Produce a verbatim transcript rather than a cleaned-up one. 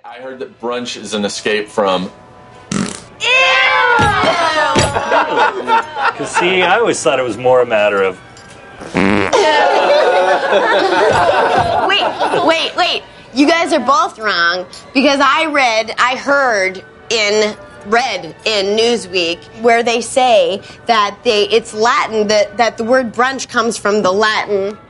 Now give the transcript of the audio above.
I heard that brunch is an escape from... Because, see, I always thought it was more a matter of... Wait, wait, wait. You guys are both wrong, because I read, I heard in... read in Newsweek where they say that they it's Latin, that, that the word brunch comes from the Latin